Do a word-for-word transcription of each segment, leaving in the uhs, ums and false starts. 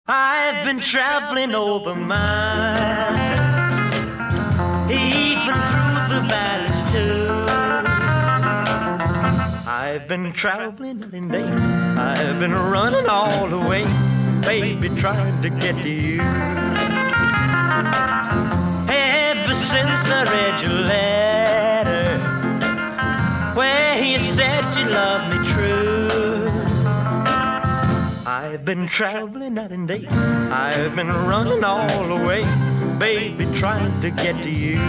I've been traveling over miles, even through the valleys too. I've been traveling night and day, I've been running all the way, baby, trying to get to you. Ever since I read your letter, where you said you loved me true, I've been traveling night and day, I've been running all the way, baby, trying to get to you.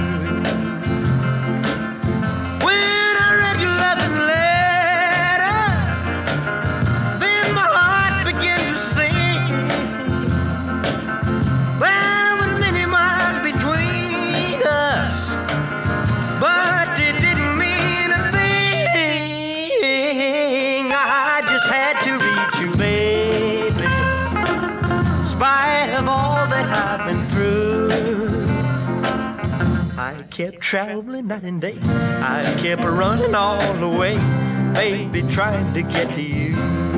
When I read your loving letter, then my heart began to sing. There were many miles between us, but it didn't mean a thing. I just had to reach you, baby. Spite of all that I've been through, I kept traveling night and day, I kept running all the way, baby, trying to get to you.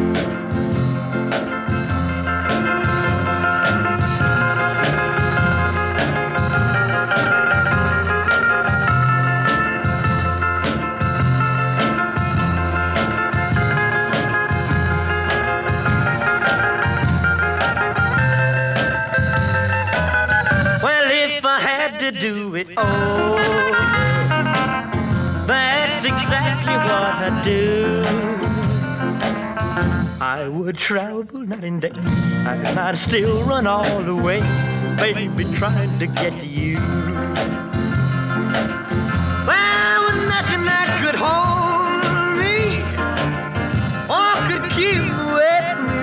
To do it all, that's exactly what I do. I would travel night and day, and I'd still run all the way, baby, trying to get to you. There was nothing that could hold me or could keep with me.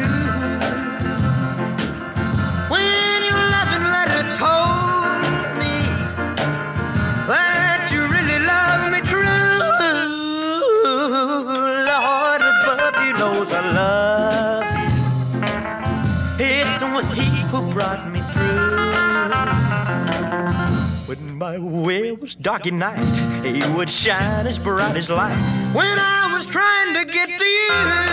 When your loving letter told that you really love me true, Lord above, He knows I love you. It was He who brought me through. When my way was dark at night, He would shine as bright as light when I was trying to get to you.